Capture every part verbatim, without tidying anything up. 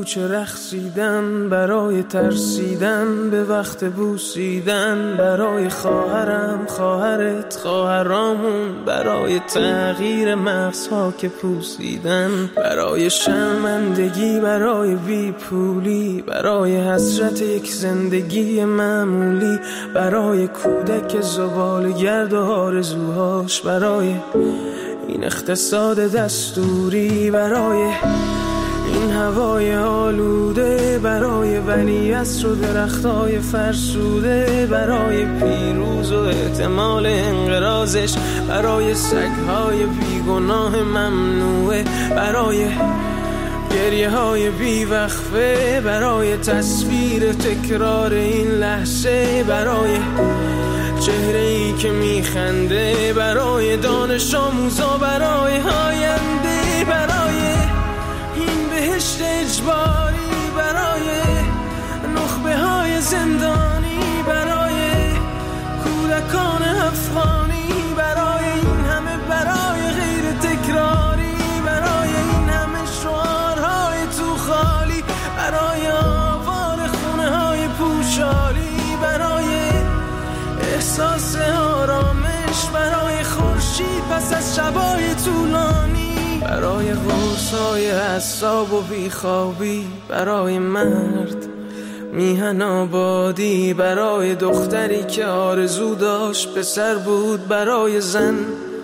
کوچه رقصیدن، برای ترسیدن به وقت بوسیدن، برای خواهرم خواهرت خواهرامون، برای تغییر مغزها که پوسیدن، برای شرمندگی برای بی پولی، برای حسرت یک زندگی معمولی، برای کودک زباله‌گرد و آرزوهاش، برای این اقتصاد دستوری، برای این هوای آلوده، برای ولیعصر و درختای فرسوده، برای پیروز و احتمال انقراضش، برای سگهای بیگناه ممنوعه، برای گریه های بیوقفه، برای تصویر تکرار این لحظه، برای چهره ای که میخنده، برای دانش آموزا، برای آینده، برای این بهشت اجباری، برای نخبه های زندانی، برای کودکان افغانی، برای این همه برای غیر تکراری، برای این همه شعارهای تو خالی، برای آوار خونه های پوشالی، برای احساس آرامش، برای خورشید پس از شبای طولانی، برای غوصای اعصاب و بیخوابی، برای مرد میهن آبادی، برای دختری که آرزو داشت پسر بود، برای زن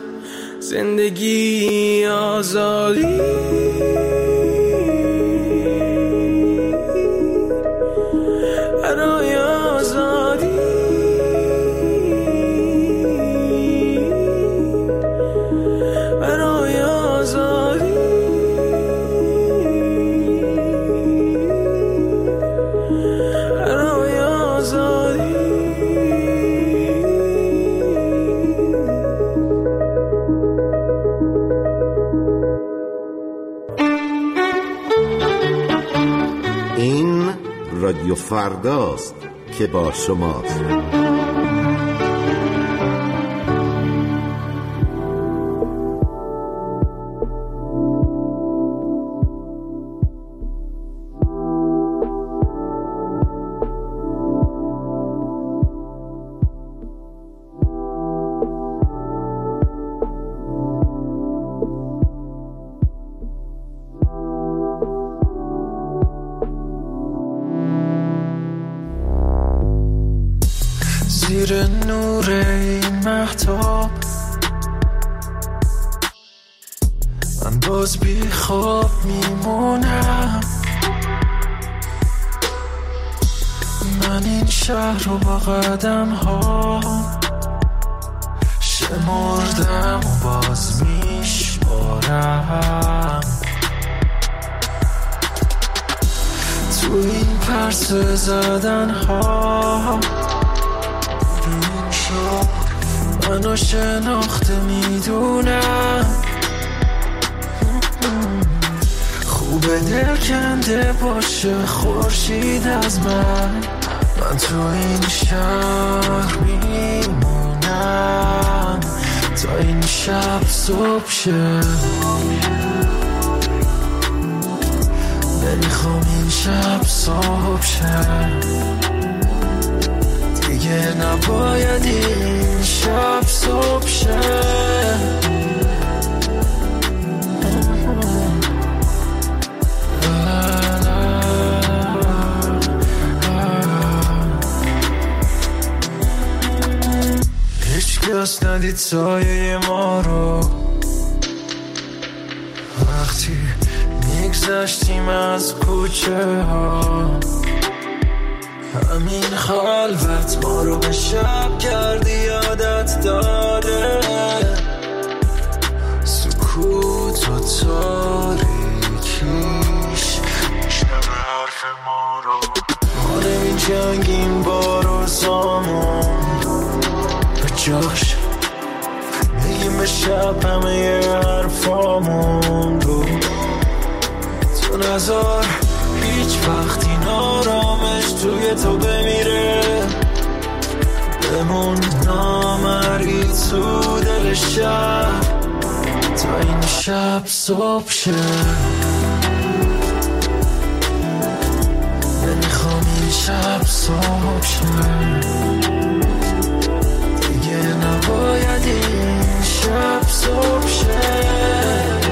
زندگی آزادی، برای آزادی، برای آزادی، برای آزادی. این رادیو فرداست که با شماست. زیر نور این مهتاب من باز بی خواب میمونم، من این شهر رو با قدم ها شمردم و باز میشمارم، تو این پرس زدن ها منو شناخته میدونم، خوبه دل کنده باشه خورشید از من، من تو این شهر میمونم تا این شب صبح شه، نمیخوام این شب صبح شه، دیگه نباید این شب صبح شه، هیچ کس ندید سایه ما رو وقتی میگذشتیم از کوچه ها، همین خلوت ما رو به شب کردی یادت داده، سکوت و تاریکیش میشنوه حرف ما رو، ما نمی جنگیم با روزامون به جاش میگیم به شب همه حرفامون رو، تو نظر هیچ وقت این آرامش توی تو بمیره، بمون نامرئی تو دل شب تا این شب صبح شه، شب صبح شد دیگه نباید این شب صبح شد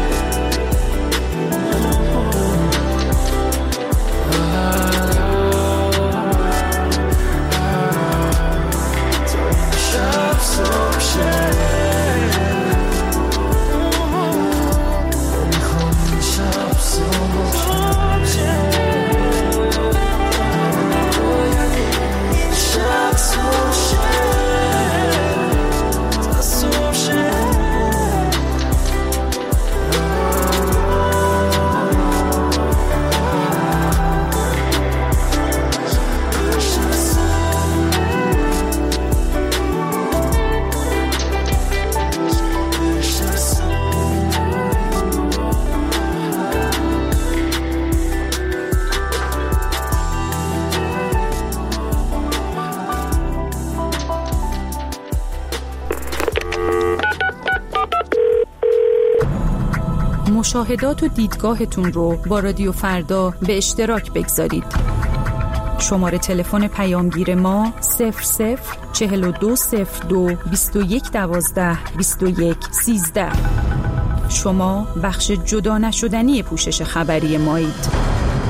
شب صبح شد میخوام شب صبح شد مشاهدات و دیدگاهتون رو با رادیو فردا به اشتراک بگذارید. شماره تلفن پیامگیر ما صفر صفر چهل و دو صفر دو بیست و یک دوازده بیست و یک سیزده. شما بخش جدا نشدنی پوشش خبری مایید.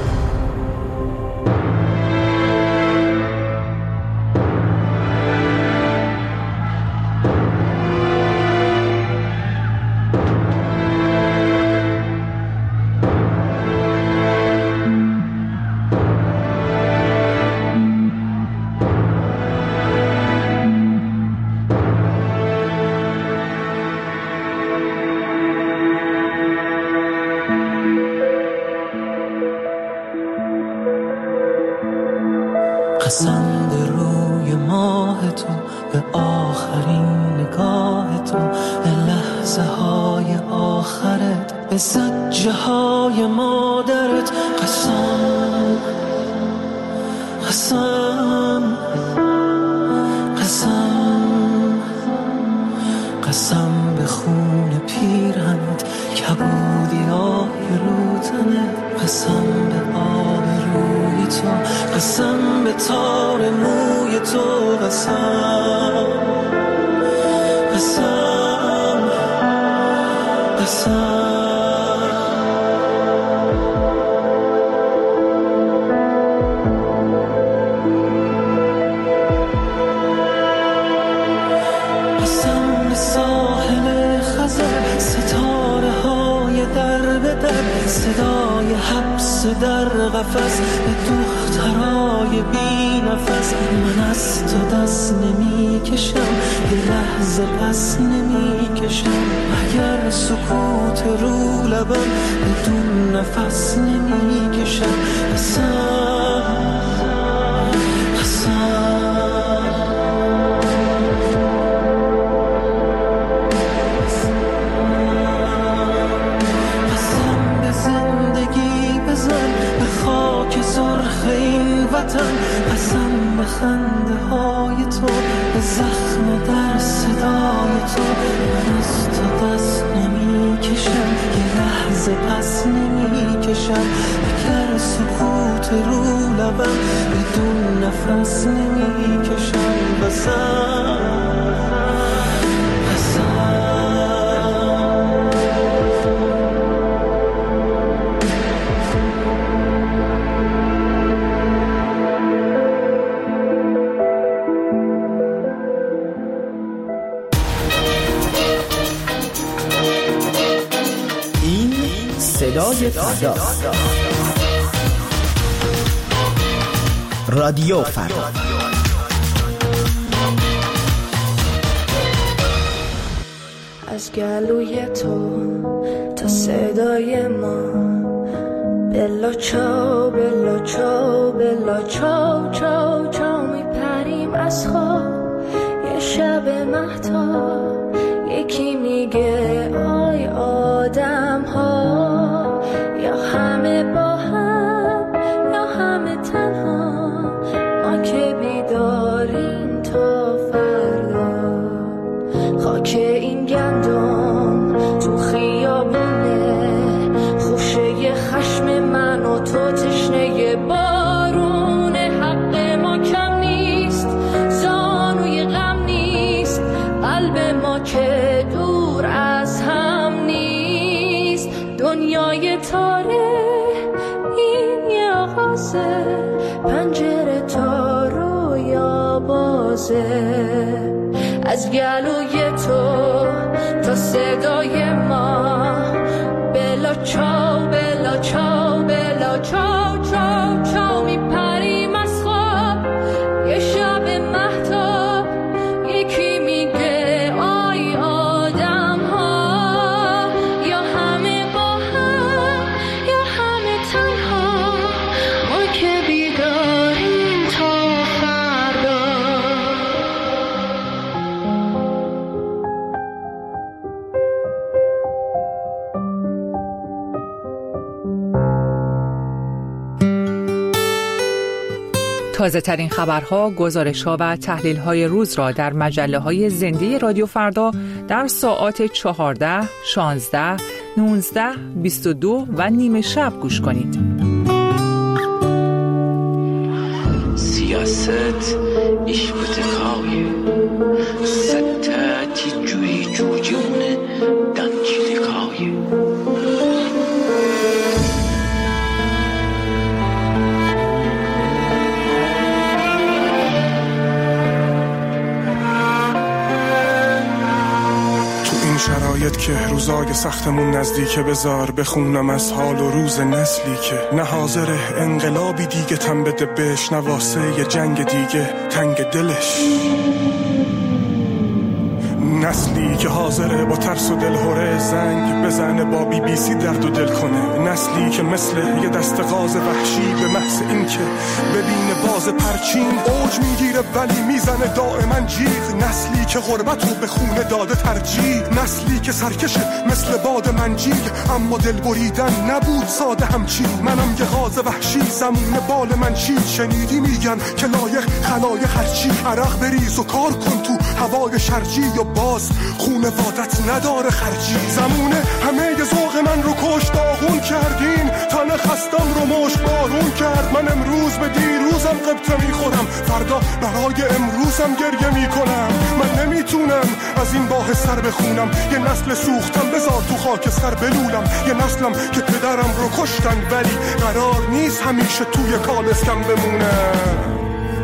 قسم به روی ماه تو، به آخرین نگاه تو، به لحظه های آخرت، به زجه های مادرت. قسم قسم قسم قسم به خون پیرهنت، کبودی آهی رو تنت. قسم به آب روی تو، قسم به تار موی تو. قسم قسم قسم قسم به ساحل خزر، ستاره های در به در، صدای حبس در قفس، به دخترای بی نفس. من از تو دست نمی کشم، یه لحظه پس نمی کشم. اگر سکوت رو لبم، بدون نفس نمی کشم. قسم قسم قسم به خنده های تو، به زخم در صدای تو. من از تو دست نمی کشم، یه لحظه پس نمی کشم. اگر سکوت رو لبم، بدون نفس نمی کشم. قسم صدای فردا، رادیو فردا. از گلوی تو تا صدای ما، بلا چاو بلا چاو بلا چاو چاو چاو، میپریم از خواب یه شب مهتاب. یکی میگه آی آدم ها، یا همه با هم یا همه تنها. ما که بیداریم تا فردا، خاک این گندم تو خیابونه، خوشه خشم من و تو، تشنه بارونه. بازه، پنجره تا رویا بازه. از گلوی تو تا صدای ما، بلا چاو بلا چاو بلا چاو چاو چاو میپریم از خواب. یه شب مهتاب یکی میگه آی آدم ها، یا همه با هم یا همه تنها، ما که بیداریم تا فردا. تازه ترین خبرها، گزارش‌ها و تحلیل‌های روز را در مجله‌های زنده رادیو فردا در ساعات چهارده، شانزده، نوزده، بیست و دو و نیمه شب گوش کنید. سیاست iş بتکای ستاتی جوی جوجونه دانچیلکای. شرایط که روزای سختمون نزدیکه، بذار بخونم از حال و روز نسلی که نه حاضر انقلابی دیگه تن بده بهش، نه واسه یه جنگ دیگه تنگ دلش. نسلی که حاضره با ترس و دلهوره زنگ بزنه، با بی بی سی درد و دل کنه. نسلی که مثل یه دست غاز وحشی به محض این که ببینه باز پرچین اوج میگیره ولی میزنه دائما جیغ. نسلی که غربت رو به خونه داده ترجیح. نسلی که سرکشه مثل باد منجیل، اما دل بریدن نبود ساده همچین. منم یه غاز وحشی زمون بال من چید. شنیدی میگن که لایق خلایق هرچی، عرق بریز و کار کن تو هوای شرجی، یا باز خونه وادت نداره خرجی. زمونه همه ی ذوق من رو کش داغون کردین، تن خستم رو مشت بارون کرد. من امروز به دیروزم قبطه میخورم، فردا برای امروزم گریه میکنم. من نمیتونم از این باه سر بخونم، یه نسل سوختم بذار تو خاک سر بلولم. یه نسلم که پدرم رو کشتن ولی قرار نیست همیشه توی کالسکم بمونم.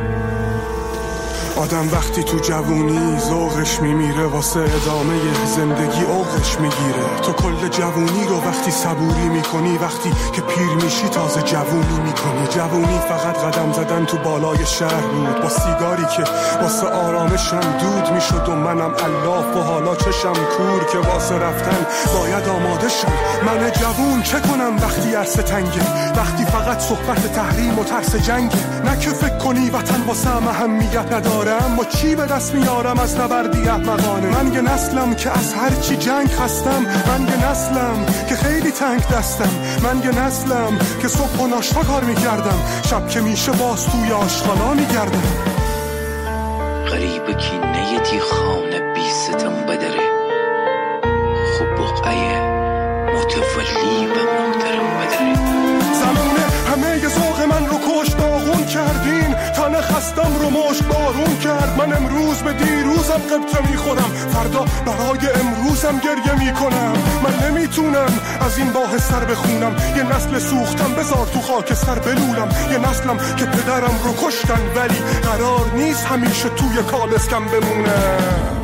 آدم وقتی تو جوونی ذوقش میمیره، واسه ادامه زندگی اوقش میگیره. تو کل جوونی رو وقتی صبوری میکنی، وقتی که پیر میشی تازه جوونی میکنی. جوونی فقط قدم زدن تو بالای شهر بود، با سیگاری که واسه آرامشم دود میشد و منم الاف و حالا چشم کور که واسه رفتن باید آماده شم. من جوون چه کنم وقتی عرصه تنگه، وقتی فقط صحبت تحریم و ترس جنگه. نه که فکر کنی وطن واسه اهمیت نداره، اما چی به دست میارم از نبردی احمقانه. من یه نسلم که از هر چی جنگ خستم، من یه نسلم که خیلی تنگ دستم، من یه نسلم که صبح و ناشتا کار میکردم، شب که میشه باز توی آشغالا میگردم. غریب کی نیتی خانه بی ستم بدره، خوب بقعه متولی به محترم بدره. زمونه همه ی ذوق من رو کش داغون کردین، تن خستم رو مشت بارون کرد. من امروز به دیروزم قبطه میخورم، فردا برای امروزم گریه میکنم. من نمیتونم از این باه سر بخونم، یه نسل سوختم بذار تو خاک سر بلولم. یه نسلم که پدرم رو کشتن ولی قرار نیست همیشه توی کالسکم بمونم.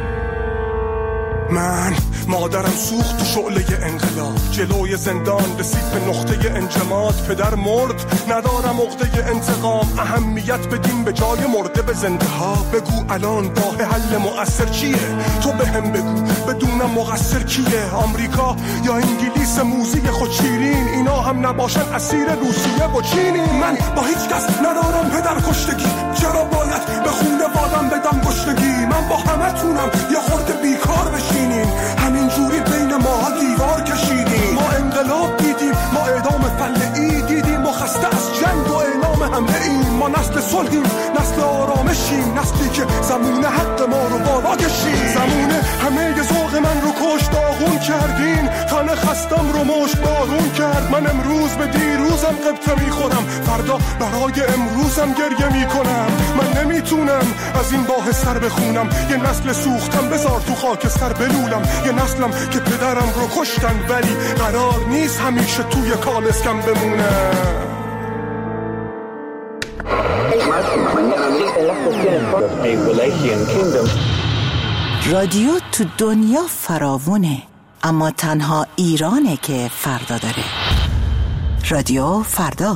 من مادرم سوخت تو شعله انقلاب، جلوی زندان رسید به نقطه انجماد. پدر مرد ندارم عقده انتقام، اهمیت بدیم به جای مرده به زنده ها. بگو الان راه حل مؤثر چیه، تو به هم بگو بدونم مقصر کیه. آمریکا یا انگلیس موزی خود شیرین، اینا هم نباشن اسیر روسیه و چینی. من با هیچ کس ندارم پدر کشتگی، چرا باید به خونه وادم بدم گشتگی. من با همه تونم یه خورده بیکار بشینیم، همین جوری بین ما دیوار کشیدیم. ما انقلاب دیدیم، ما اعدام فلعی دیدیم، ما خسته از جنگ و اعلام حمله ایم. ما نسل صلحیم، نسل آرامشیم، نسلی که زمونه حق ما رو بالا کشید. زمونه همه ی ذوق من رو کش داغون کردین، تن خستم رو مشت بارون کرد. من امروز به دیروزم قبطه میخورم، فردا برای امروزم گریه میکنم. من نمیتونم از این باه سر بخونم، یه نسل سوختم بذار تو خاک سر بلولم. یه نسلم که پدرم رو کشتن ولی قرار نیست همیشه توی کالسکم بمونم. رادیو تو دنیا فراوونه، اما تنها ایرانه که فردا داره. رادیو فردا.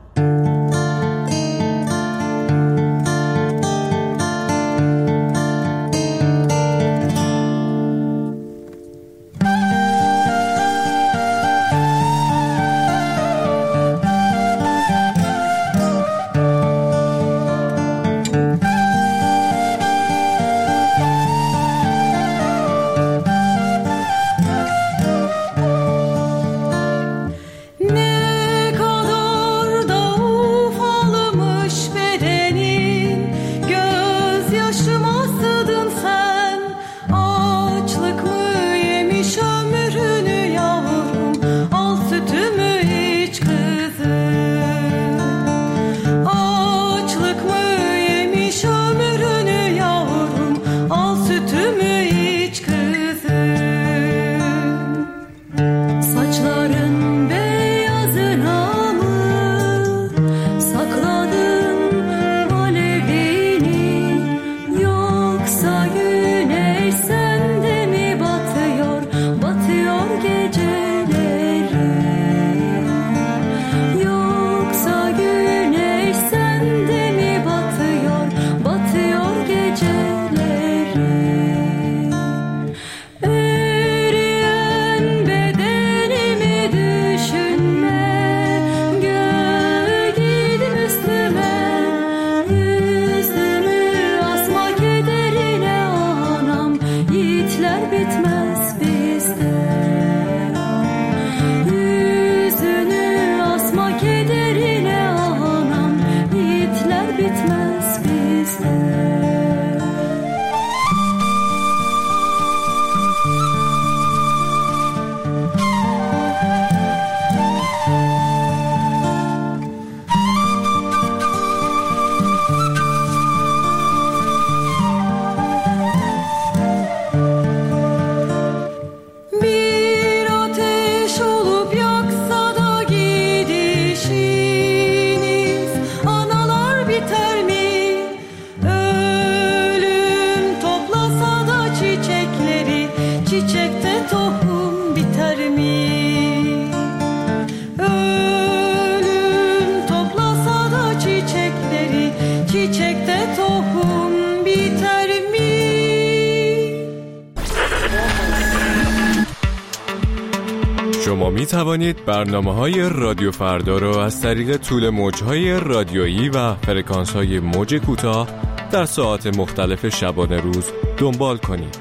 شما می توانید برنامه‌های رادیو فردا را از طریق طول موج‌های رادیویی و فرکانس‌های موج کوتاه در ساعات مختلف شبانه روز دنبال کنید.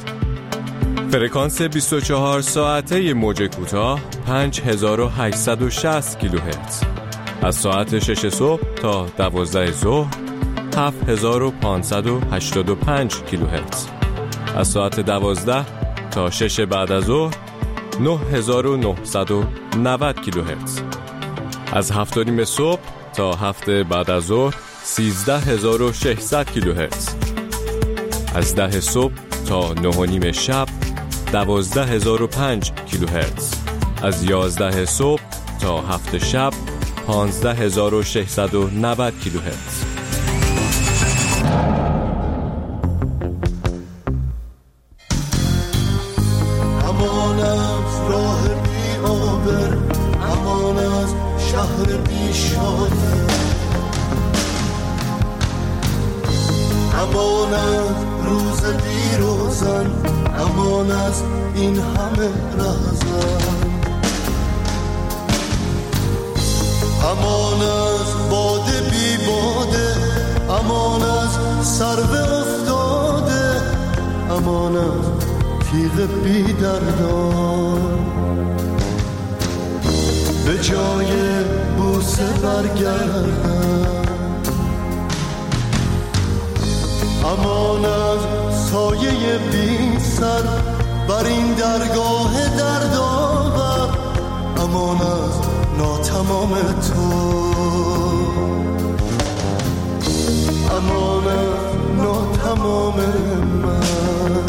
فرکانس بیست و چهار ساعته موج کوتاه پنج هزار و هشتصد و شصت کیلوهرتز، از ساعت شش صبح تا دوازده ظهر هفت هزار و پانصد و هشتاد و پنج کیلوهرتز، از ساعت دوازده تا شش بعد از ظهر نه هزار و نهصد و نود کیلوهرتز، از هفت و نیم صبح تا هفت بعد از ظهر سیزده هزار و ششصد کیلوهرتز، از ده صبح تا نه و نیم شب دوازده هزار و پنج کیلوهرتز، از یازده صبح تا هفت شب پانزده هزار و ششصد و نود کیلوهرتز. امان از راه بی آبر، امان از شهر بی شانه، امان از روز بی روزن، امان از این همه رهزن، امان از باده بی باده، امان از سرو افتاده، امان از تیغ بی دردان، به جای بوسه برگردن، امان از سایه بی سر بر این درگاه دردآور، امان از ناتمام تو، امان از ناتمام من،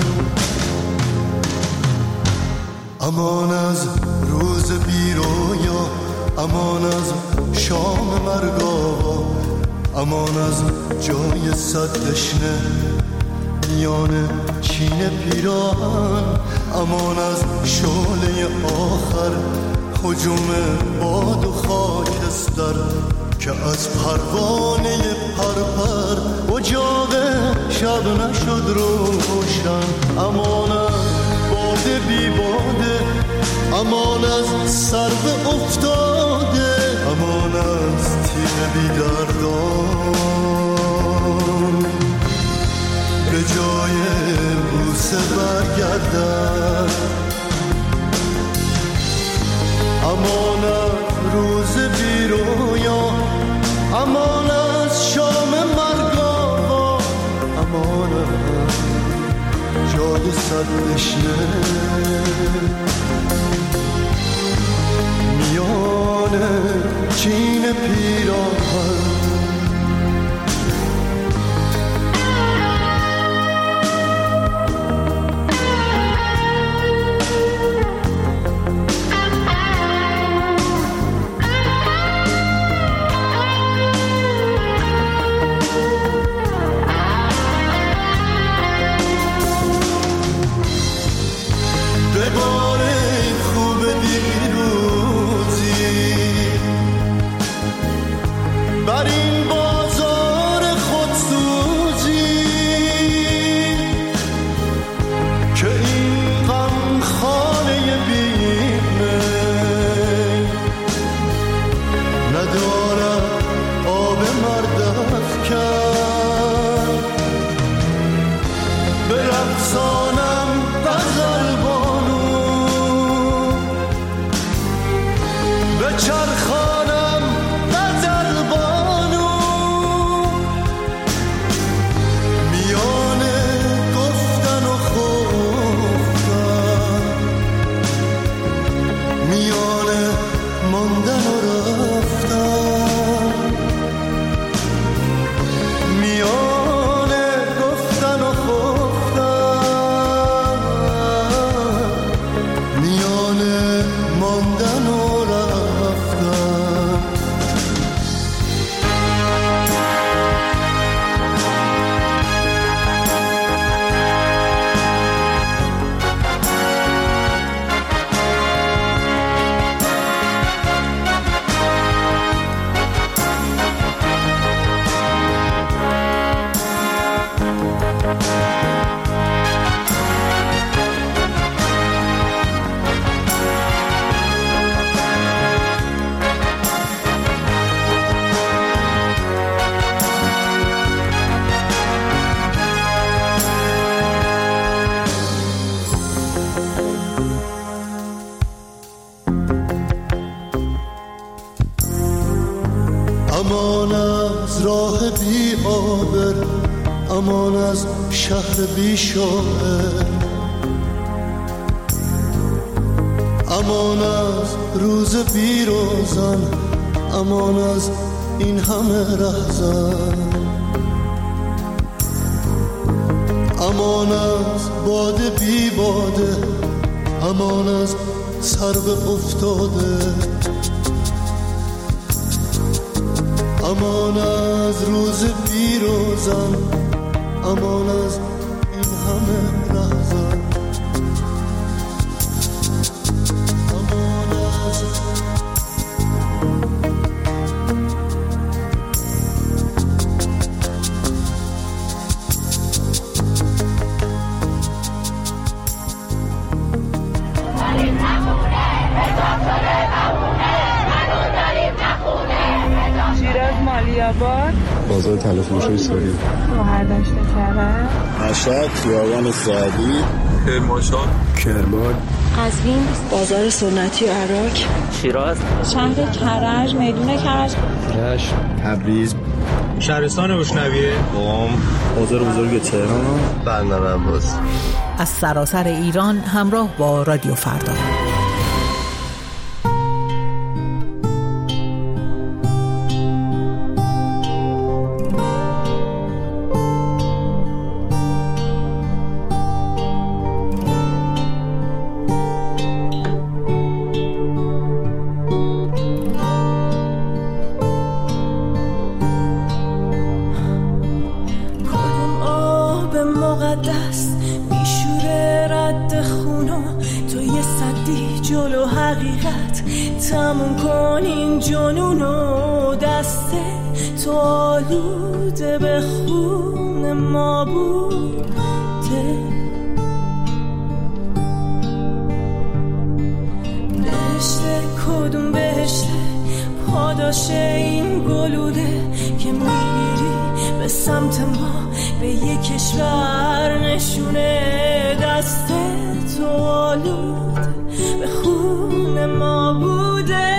امان از روز بی رویا، امان از شام مرگاوا، امان از جای صد دشنه میان چین پیراهن، امان از شعله آخر هجوم باد و خاکستر که از پروانه پرپر اجاق شب نشد روشن. امان از باده بی باده، امان از سرو افتاده، امان از تیر بی دردان به جای بوسه برگردن. امان از روز بی رویا، امان از شام مرگاوا، امان از جای صد دشنه میان چین پیراهن. امان از راه بی آبر، امان از شهر بی شاعر، امان از روز بی روزن، امان از این همه رهزن، امان از باده بی باده، امان از سرو افتاده، امان از روز بی روزن، امان از این همه رهزن، امان از مالیاباد، بازار تلفروشی ساری، شهرداشت کرد، مشهد، خیابان سعدی، کرمانشاه، کرمان، قزوین، بازار سنتی عراق، شیراز، شهر کرج، میدون کرج، رشت، تبریز، شهرستان روشنویه، قم، بازار بزرگ تهران، بندر عباس. از سراسر ایران همراه با رادیو فردا. حقیقت تموم کن این جنونو، دست تو آلوده به خون ما بوده. بهشته کدوم بهشته پاداش این گلوله که میری به سمت ما به یک کشور نشونه، دست تو آلوده به خون ما بوده.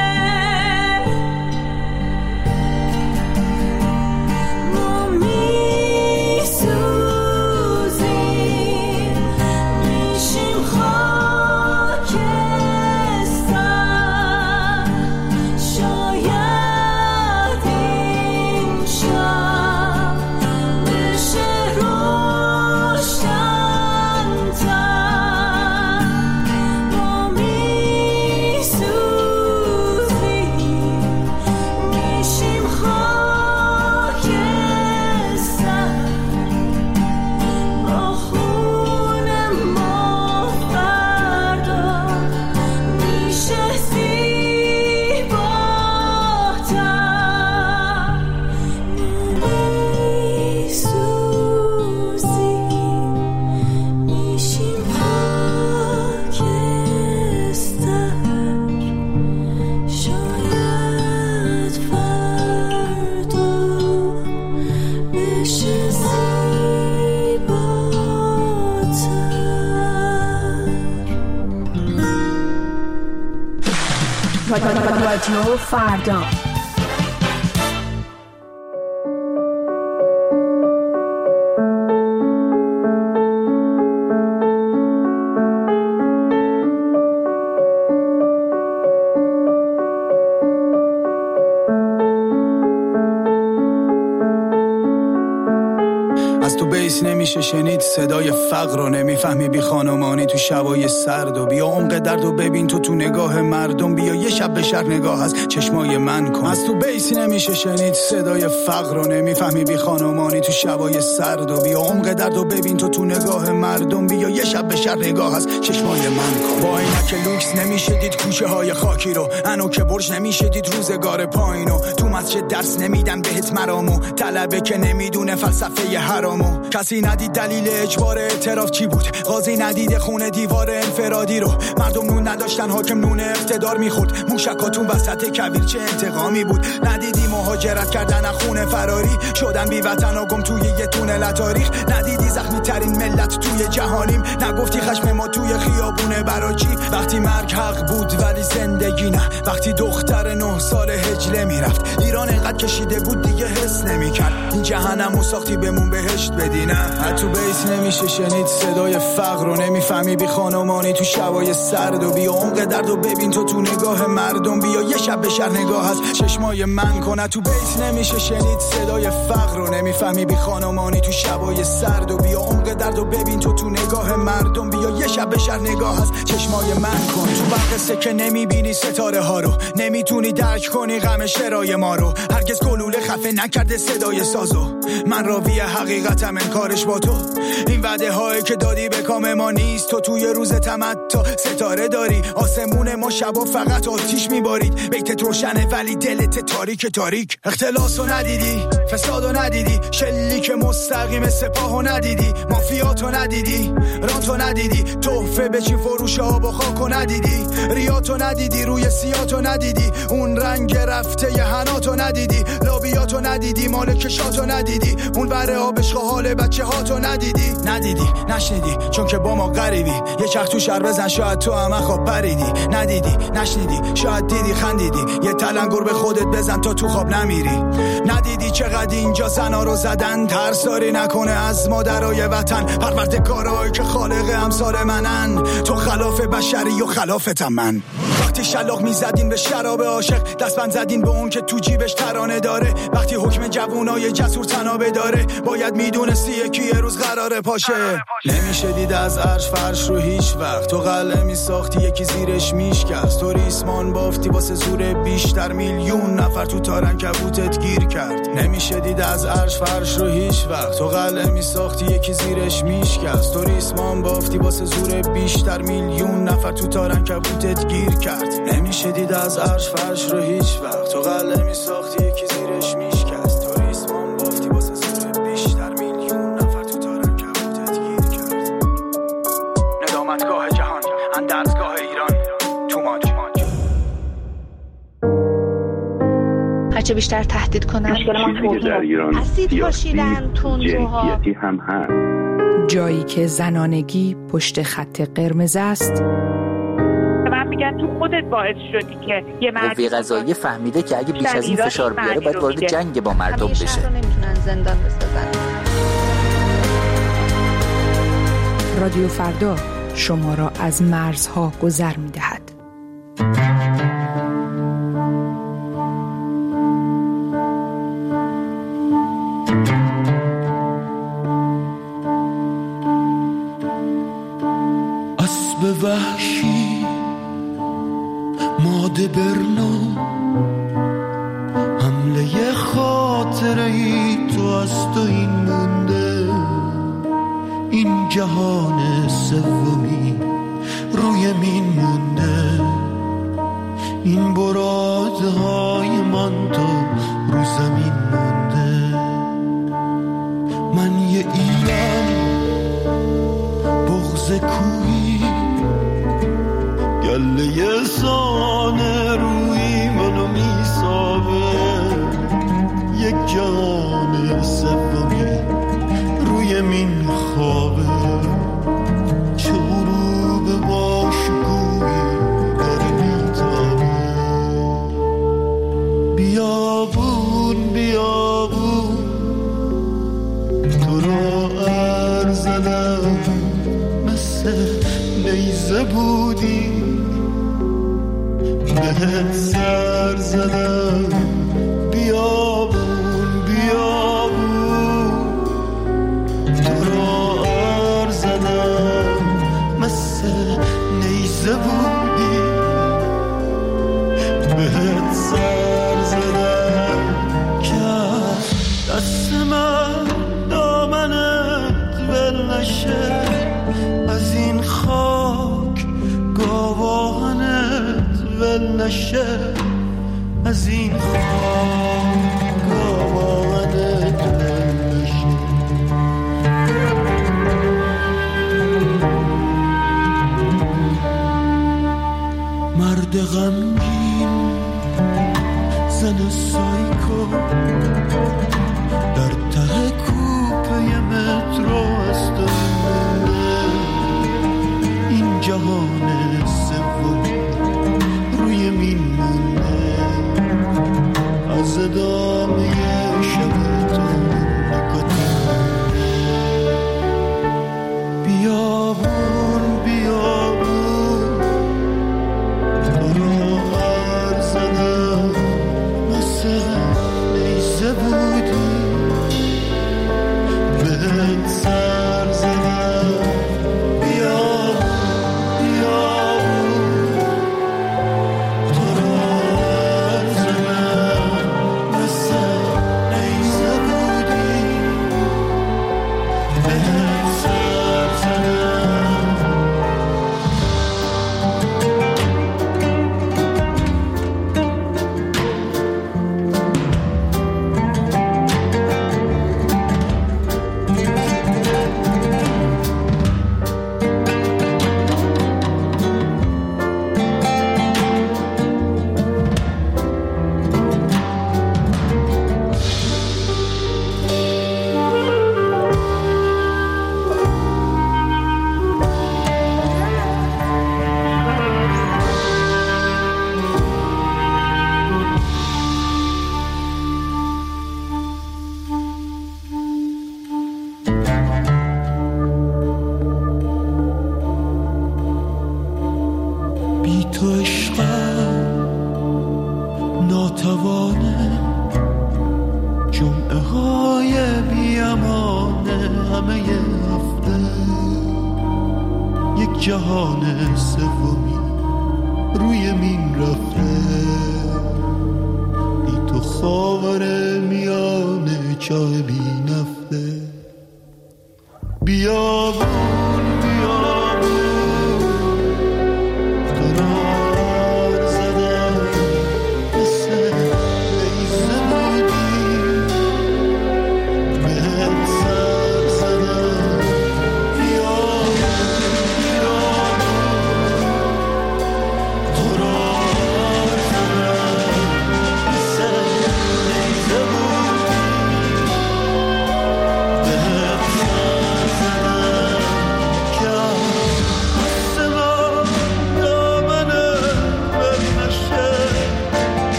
ما میسوزیم میشیم خاکستر، شاید این شب بشه روشن‌تر. ما میسوزیم میشیم خاکستر، با خون ما فردا میشه زیباتر. میسوزیم میشیم خاکستر، شاید فردا بشه زیباتر. رادیو فردا. از تو بیس نمیشه شنید صدای فقر رو، نمیفهمی بی خانمانی تو شبای سرد. و بیا عمق درد و ببین تو تو نگاه مردم، بیا یه شب به شهر نگاه از چشمای من کن. از تو بیس نمیشه شنید صدای فقر رو، نمیفهمی بی خانمانی تو شبای سرد. و بیا عمق درد و ببین تو تو نگاه مردم، بیا یه شب به شهر نگاه از چشمای من کن. با عینک لوکس نمیشه دید کوچه های خاکی رو، انو که برج نمیشه دید روزگار پایینو. تو مسجد درس نمیدن بهت مرامو، طلبه که نمیدونه فلسفه حرامو. کسی ندید دلیل اجبار اعتراف چی بود، قاضی ندید خونه دیوار انفرادی رو. مردم نون نداشتن حاکم نون اقتدار میخورد، موشکاتون وسط کویر چه انتقامی بود. ندیدی مهاجرت کردن از خونه فراری، شدن بی وطن و گم توی یه تونل تاریخ. ندیدی زخمی ترین ملت توی جهانیم، نگفتی خشم ما توی خیابونه برای چی. وقتی مرگ حق بود ولی زندگی نه، وقتی دختر نه سال هجله میرفت. ایران انقدر کشیده بود دیگه حس نمیکرد، این جهنمو ساختی بمون بهشت بدی نه. تو بیس نمیشه شنید صدای فقر رو، نمیفهمی بی خانمانی تو شبای سرد. و بیا عمق درد و ببین تو تو نگاه مردم، بیا یه شب به شهر نگاه از چشمای من کن. تو بیس نمیشه شنید صدای فقر رو، نمیفهمی بی خانمانی تو شبای سرد. و بیا عمق درد و ببین تو تو نگاه مردم، بیا یه شب به شهر نگاه از چشمای من کن. تو برق که نمیبینی ستاره ها رو، نمیتونی درک کنی غم شرای ما رو. هرگز گلوله خفه نکرده صدای سازو، من راوی حقیقتم انکارش با تو. این وعده هایی که دادی به کام ما نیست، تو توی روز تمتع ستاره داری. آسمون ما شبا فقط آتیش میبارید، بیتت روشنه ولی دلت تاریک تاریک. اختلاسو ندیدی، فسادو ندیدی، شلیک مستقیم سپاهو ندیدی، مافیاتو ندیدی، رانتو ندیدی، تحفه به چی فروش آب و خاکو ندیدی، ریاتو ندیدی، روی سیاتو ندیدی، اون رنگ رفته ی حناتو ندیدی، لابیاتو ندیدی، مال کشاتو ندیدی، اون بره آبشق حال بچه هاتو ندیدی. ندیدی نشنیدی چون که با ما غریبی، یه چرخ تو شهر بزن شاید تو هم خواب پریدی. ندیدی نشنیدی شاید دیدی خندیدی، یه تلنگر به خودت بزن تا تو خواب نمیری. ندیدی چقدر اینجا زنا رو زدن، ترساری نکنه از مادرای وطن، پروردگارایی که خالق امثال منن. تو خلاف بشری و خلافتم من. وقتی شلاق میزدین به شراب عاشق، دستبند زدین به اون که تو جیبش ترانه داره. وقتی حکم جوونای جسور تنابه داره، باید میدونستی یکی یه روز قراره پاشه. نمیشه دید از عرش فرش رو هیچ وقت، تو قلعه میساختی یکی زیرش میشکست. تو ریسمان بافتی واسه زور بیشتر، میلیون نفر تو تارن کبوتت گیر کرد. نمیشه دید از عرش فرش رو هیچ وقت، تو قلعه میساختی یکی زیرش میشکست. تو ریسمان بافتی واسه زور بیشتر، میلیون نفر تو تارن کبوتت گیر کرد. نمیشه دید از عرش فرش رو هیچ وقت، تو قلعه میساختی یکی زیرش میشکست. تو ریسمان بافتی واسه زور بیشتر، میلیون نفر تو تارن کبوتت گیر کرد. ندامتگاه جهان، اندرزگاه ایران، تو ماج هرچه بیشتر تهدید کنن چیزی که در ایران اسید پاشیدن تندروها هم هست. جایی که زنانگی پشت خط قرمز است. من میگم تو خودت باعث شدی که یه مرد قوه قضاییه فهمیده که اگه بیش از این فشار بیاره باید وارد جنگ با مردم بشه. همیشه رو نمیتونن زندان بسازن. رادیو فردا شما را از مرزها گذر میدهد. اسب وحشی ماده برنا، حمله خاطره ای تو از تو این مونده. این جهان سومی روی مین مونده، این براده های من تو رو زمین مونده. من یه ایران بغض کوهی، گله سانه روی منو میسابه. یک جهان سومی روی مین خوابه، چه غروب باشگویی داره میتابه. بیابون بیابون تو را ارزدم، مثل نیزه بودی بهت سر زدم. بیابون بیابون تو را ار زدم، مثل نیزه بودی بهت سر زدم. که دست من دامنت ول نشه، از این خاک گاوانت ول نشه. از این خاک گاوانت ول نشه. مرد غمگین زن سایکو در ته کوپه مترو است. این جهان سومی روی مین مونده، از ادامه شب تو نکته. بیابون بیابون تو را ار زدم، مثل نیزه بودی بهت سر زدم. جهان سومی روی مین رفته. بی تو خاور میانه چاه بی نفته. بیابون بیابون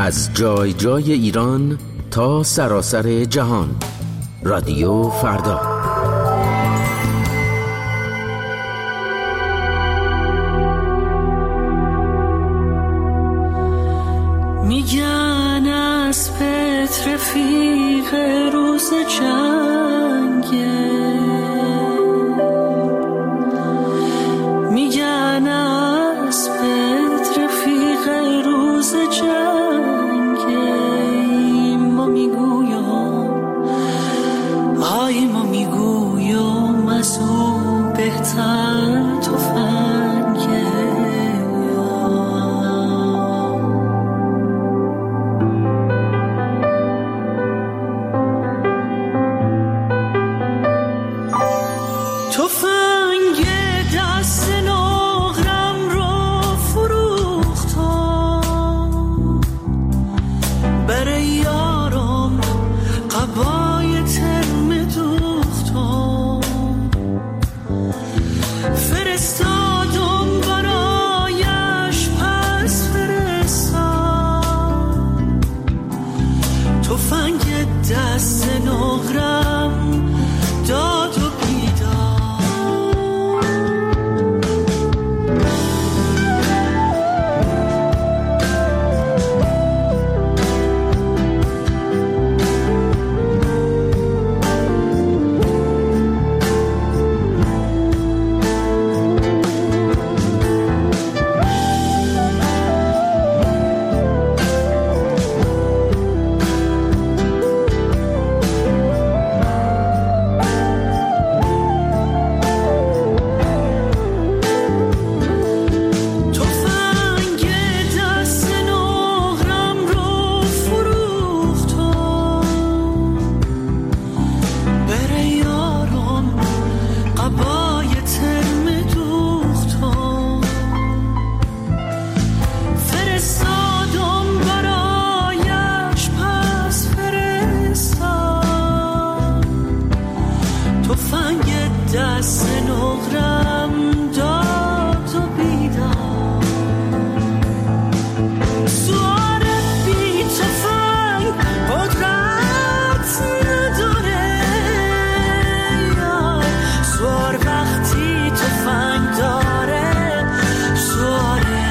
از جای جای ایران تا سراسر جهان. رادیو فردا. میگن از پت رفیق روز جنگه، میگن از پت رفیق روز جنگه. ما میگویم آی ما میگویم از او بهتر تفنگه. تفنگ دست نقرم رو فروختم، برای یارم قبای ترم دوختم، فرستادم برایش پس فرستم. تفنگ دست نقرم داد و دست نقرم داد و بیدار. سوار بی تفنگ قدرت نداره، سوار وقتی تفنگ داره سواره.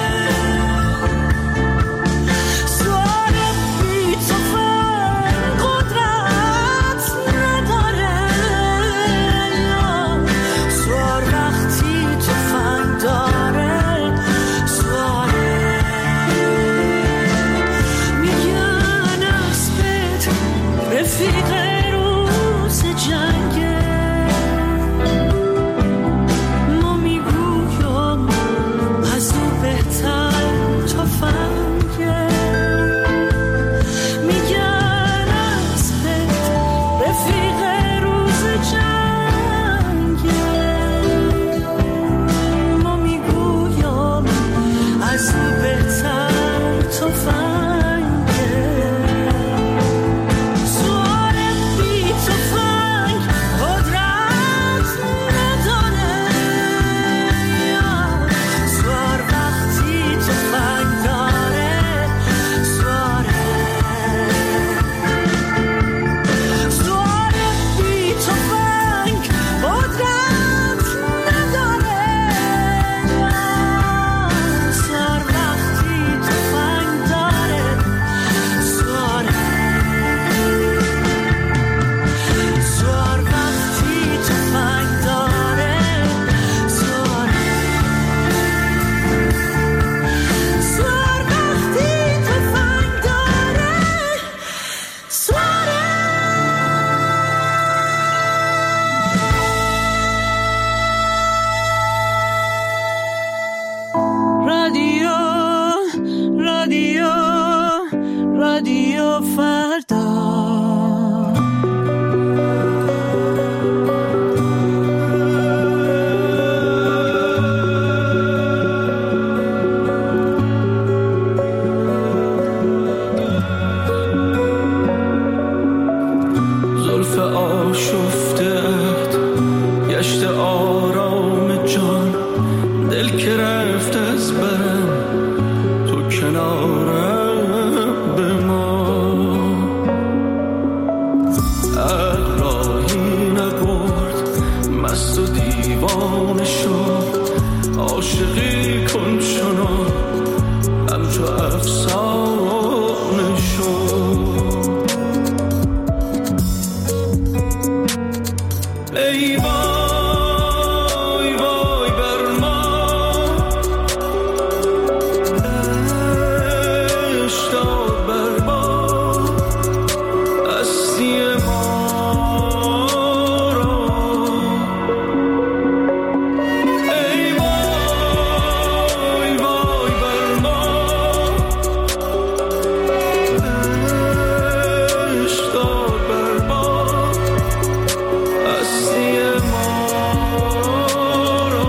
سوار بی تفنگ قدرت نداره، سوار وقتی تفنگ داره سواره. میگن اسبت رفیق روز جنگه، ما میگویم از او بهتر تفنگه. میگن اسبت رفیق روز جنگه، ما میگویم از او بهتر تفنگه. سوار بی تفنگ قدرت نداره، سوار وقتی تفنگ داره سواره. سوار بی تفنگ قدرت نداره، سوار وقتی تفنگ داره سواره. سوار وقتی تفنگ داره سواره. سوار وقتی تفنگ داره سواره. رادیو رادیو رادیو فردا. زلف آشفته‌ات گشت آرام جان، دل که رفت از برم تو کنارم. عاشقی کن چنان همچو افسانه شد. ای وای وای بر ما عشق داد بر ما هستی ما را. ای وای وای بر ما عشق داد بر ما هستی ما را.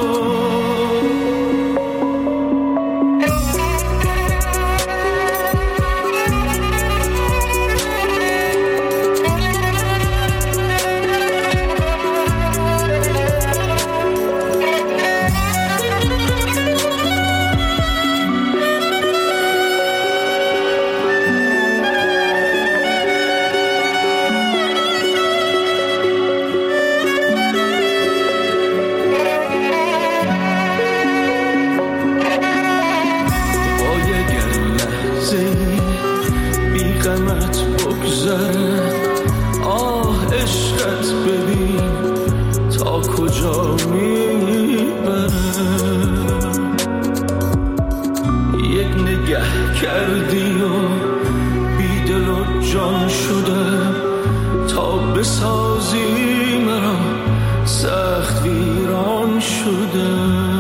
کردی و بی دل و جان شده تا بسازی مرا سخت ویران شده.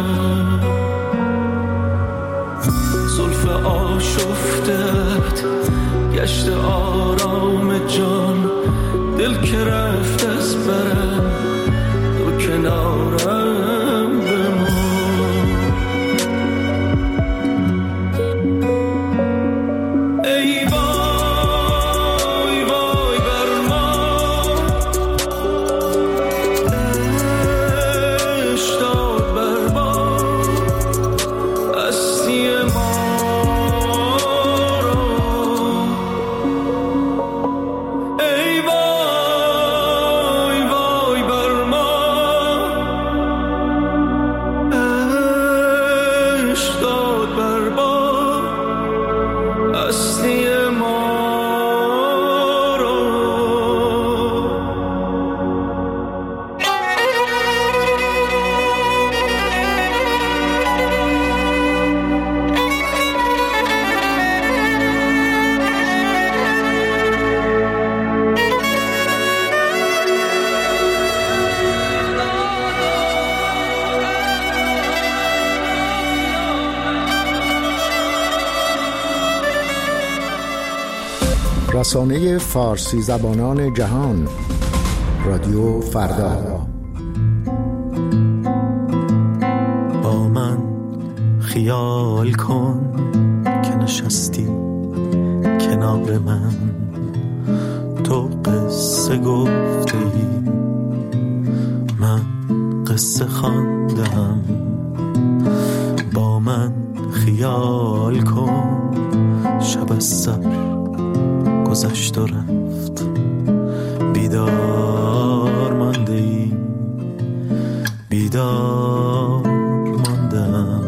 زلف آشفتت گشت آرام جان دل که رفت از برم دو کنارم بمان. رسانه فارسی زبانان جهان رادیو فردا. با من خیال کن که نشستی کنار من، تو قصه گفته ای من قصه خواندم. با من خیال کن شب از سر گذشت و رفت، بیدار مانده ای بیدار ماندم.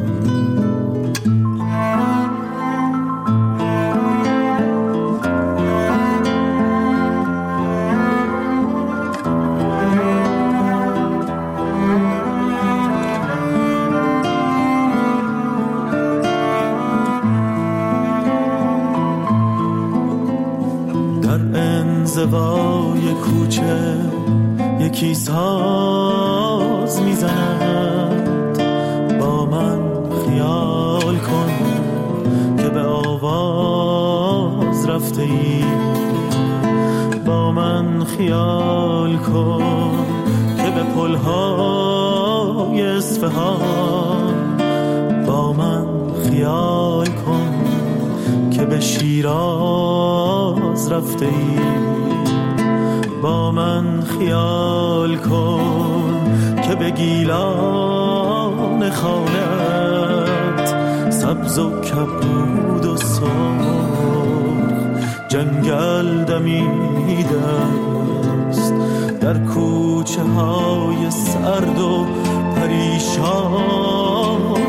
انزوای کوچه یکی ساز میزند، با من خیال کن که به آواز رفته ای. با من خیال کن که به پلهای اصفهان، با من خیال کن که به شیراز رفته ای. با من خیال کن که به گیلان خانت سبز و کبود و سرخ جنگل دمیده است. در کوچه های سرد و پریشان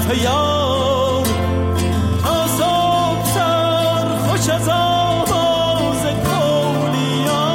زلف یار تا صبح سر خوش از آواز کولیا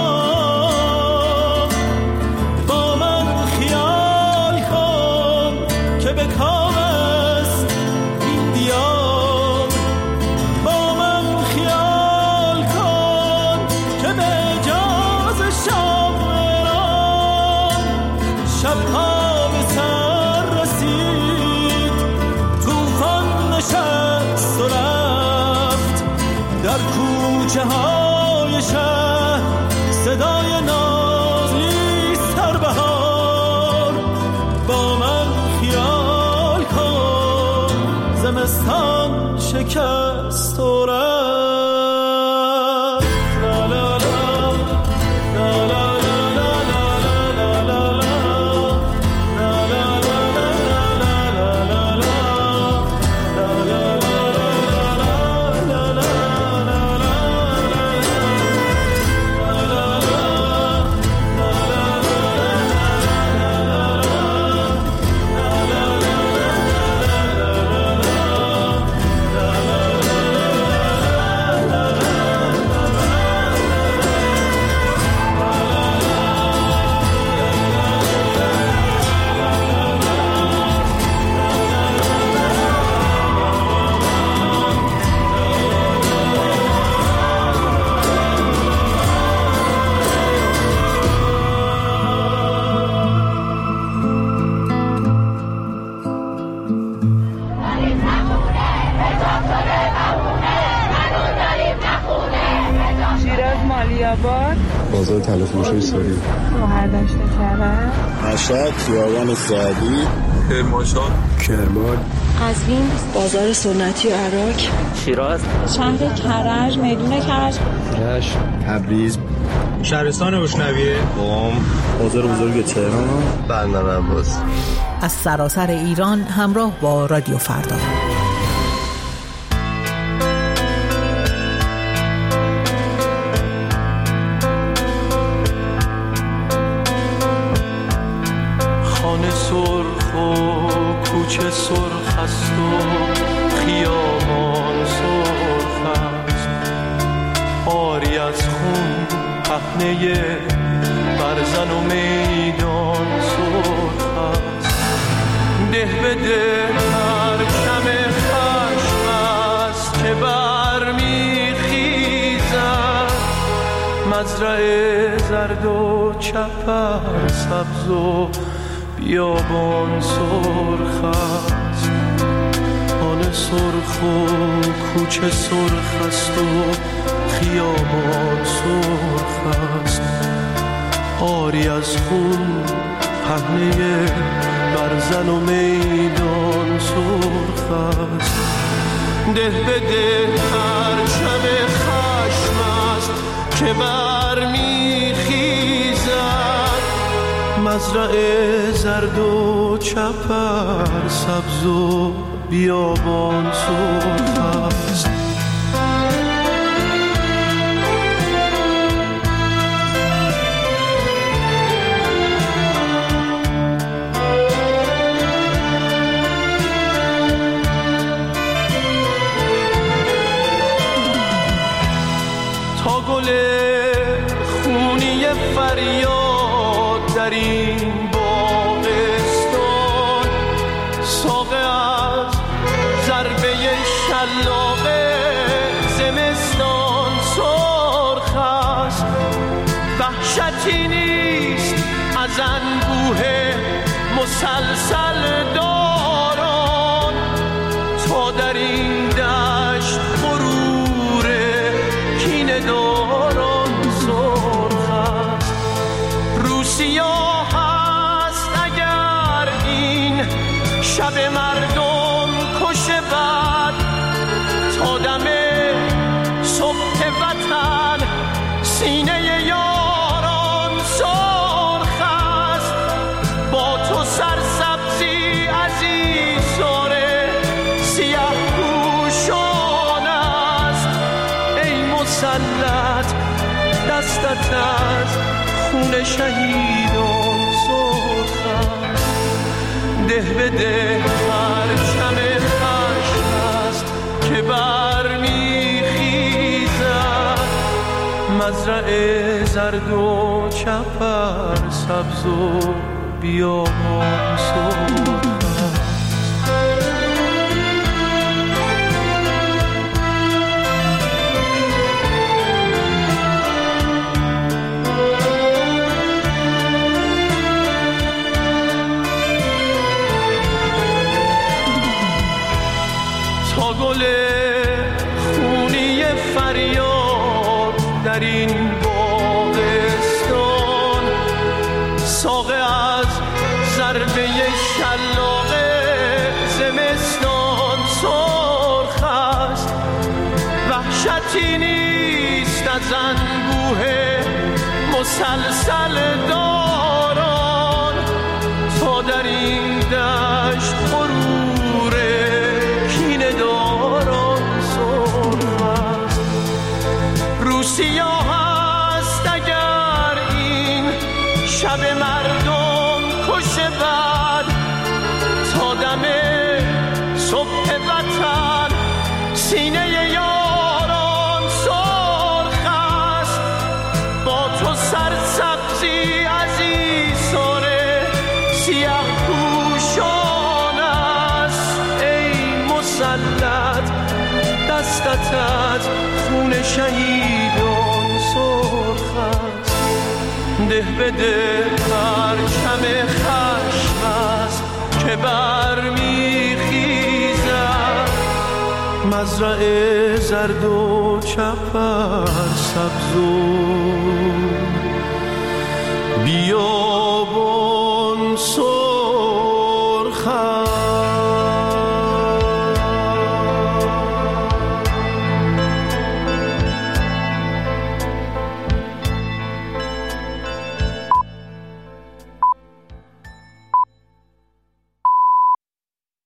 با من خیال کن که به کام است این دیار با من خیال کن که به اجاز شاعران شبها به سر رسید توفان نشست و رفت در کوچه های شهر صدای نازلی سربهار با من خیال کن زمستان شکست و رفت لا لا لا لا لا بازار تلفروشی ساری مهردشت کرد مشهد خیابان سعدی کرمانشاه کرمان قزوین بازار سنتی و عراق شیراز شهر کرج میدون کرج رشت تبریز شهرستان روشنویه قم بازار بزرگ تهران بندر عباس از سراسر ایران همراه با رادیو فردا. خانه سرخ و کوچه سرخ است و خیابان سرخ است آری از خون پهنه برزن و میدان سرخ است ده به ده پرچم خشم است که برمیخیزد مزرعه زرد و چپر سبز و بیابان سرخ است خانه سرخ و کوچه سرخ است و خیابان سرخ است آری از خون پهنه برزن و میدان سرخ است ده به ده پرچم خشم است که برمیخیزد مزرعه زرد و چپر سبز و بیابان سرخ است تا گل خونی فریاد در این باغستان ساقه از ضربه شلاق زمستان سرخ است وحشتی نیست از انبوه مسلسل داران تا در این دشت غرور کینه داران سرخ است روسیا هست اگر این شب مردم کشه بد تا دم صبح وطن سینه یاران سرخ است با تو سرسبزی عزیزاره سیه پوشان است ای مسلط دستت از خون شهیدان سرخ است ده به ده پرچم مزرعه زرد و چپر سبز و بیابان سرخ تا گل خونی فریاد در این باغستان ساقه از ضربه شلاق زمستان سرخ است وحشتی نیست از انبوه مسلسل داران تا در این دشت غرور کینه داران سرخ است روسیاه است اگر این شب مردم کشه بد تا دم صبح وطن سینه یاران سرخ است با تو سرسبزی عزیزان سیه پوشان است ای مسلط دستت از خون شهیدان سرخ است ده به ده پرچم خشم است که برمیخیزد مزرعه زرد و چپر سبز و بیا